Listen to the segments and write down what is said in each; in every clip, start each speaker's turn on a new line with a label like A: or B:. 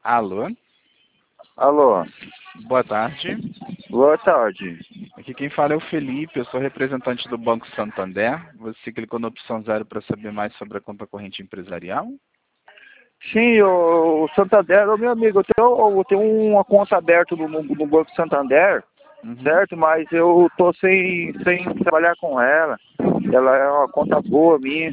A: Alô,
B: Alô,
A: boa tarde.
B: boa tarde.
A: Aqui quem fala é o Felipe, eu sou representante do Banco Santander. Você clicou na opção 0 para saber mais sobre a conta corrente empresarial?
B: Sim, o Santander, meu amigo, eu tenho uma conta aberta no Banco Santander,
A: Uhum.
B: certo? Mas eu tô sem trabalhar com ela. Ela é uma conta boa minha.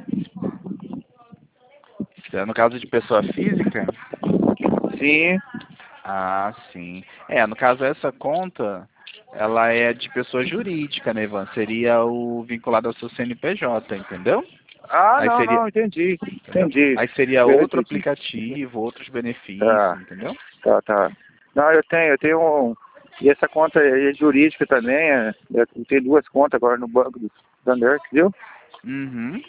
A: No caso de pessoa física?
B: Sim,
A: Ah, sim. No caso essa conta, ela é de pessoa jurídica, né, Ivan? Seria o vinculado ao seu CNPJ, entendeu?
B: ah,
A: Aí seria,
B: não, entendi,
A: entendeu?
B: entendi.
A: Aí seria
B: Eu
A: outro
B: entendi.
A: aplicativo, outros benefícios,
B: Tá,
A: entendeu?
B: tá. Não, eu tenho e essa conta é jurídica também, eu tenho duas contas agora no Banco do Santander, viu?
A: Uhum.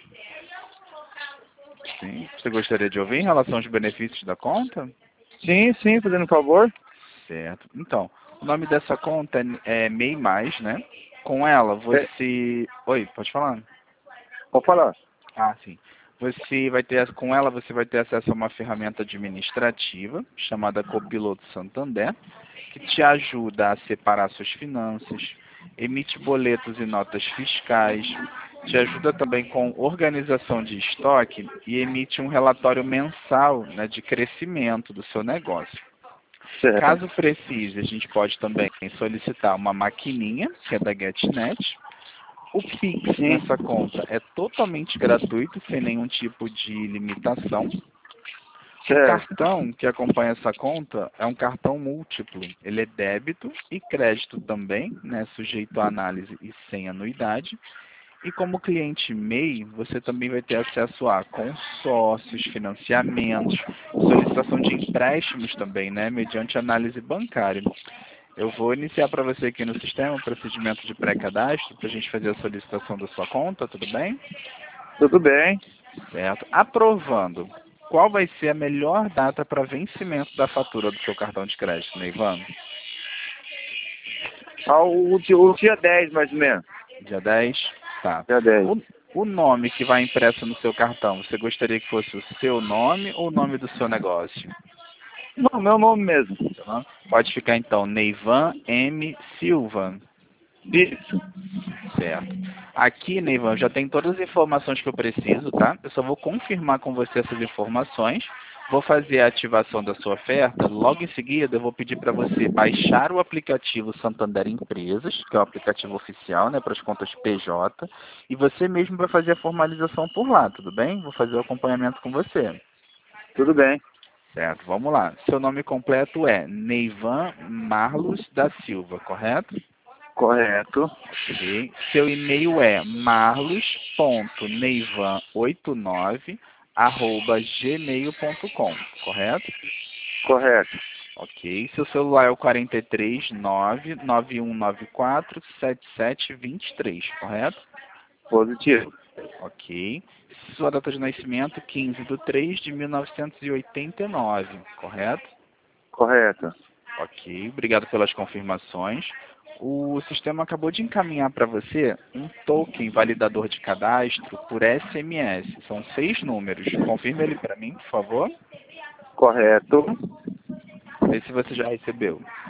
A: Sim. Você gostaria de ouvir em relação aos benefícios da conta?
B: Sim, fazendo um favor.
A: Certo. Então, o nome dessa conta é MEI Mais, né? Com ela,
B: É,
A: você... Oi, pode falar?
B: pode falar.
A: Ah, sim. Você vai ter, com ela, você vai ter acesso a uma ferramenta administrativa chamada Copiloto Santander, que te ajuda a separar suas finanças, emite boletos e notas fiscais, te ajuda também com organização de estoque e emite um relatório mensal, né, de crescimento do seu negócio.
B: Certo.
A: Caso precise, a gente pode também solicitar uma maquininha, que é da GetNet. O Pix
B: Sim,
A: nessa conta é totalmente gratuito, sem nenhum tipo de limitação. O
B: certo.
A: cartão que acompanha essa conta é um cartão múltiplo. Ele é débito e crédito também, né, sujeito a análise e sem anuidade. E como cliente MEI, você também vai ter acesso a consórcios, financiamentos, solicitação de empréstimos também, né, mediante análise bancária. Eu vou iniciar para você aqui no sistema o procedimento de pré-cadastro para a gente fazer a solicitação da sua conta, tudo bem?
B: Tudo bem.
A: Certo. Aprovando, qual vai ser a melhor data para vencimento da fatura do seu cartão de crédito, Neivan?
B: O dia 10 mais ou menos.
A: Dia 10. Tá.
B: Dia 10.
A: O nome que vai impresso no seu cartão, você gostaria que fosse o seu nome ou o nome do seu negócio?
B: Não, meu nome mesmo.
A: Seu nome? Pode ficar então Neivan M. Silva.
B: Isso.
A: Certo. Aqui, Neivan, já tem todas as informações que eu preciso, tá? Eu só vou confirmar com você essas informações. Vou fazer a ativação da sua oferta. Logo em seguida, eu vou pedir para você baixar o aplicativo Santander Empresas, que é o aplicativo oficial, né, para as contas PJ. E você mesmo vai fazer a formalização por lá, tudo bem? Vou fazer o acompanhamento com você.
B: Tudo bem.
A: Certo, vamos lá. Seu nome completo é Neivan Marlos da Silva, correto?
B: Correto.
A: Ok. Seu e-mail é marlos.neivan89@gmail.com, correto?
B: Correto.
A: Ok. Seu celular é o 439-9194-7723, correto?
B: Positivo.
A: Ok. Sua data de nascimento, 15/3/1989, correto?
B: Correto.
A: Ok, obrigado pelas confirmações. O sistema acabou de encaminhar para você um token validador de cadastro por SMS. São 6 números. Confirme ele para mim, por favor.
B: Correto.
A: Vê se você já recebeu.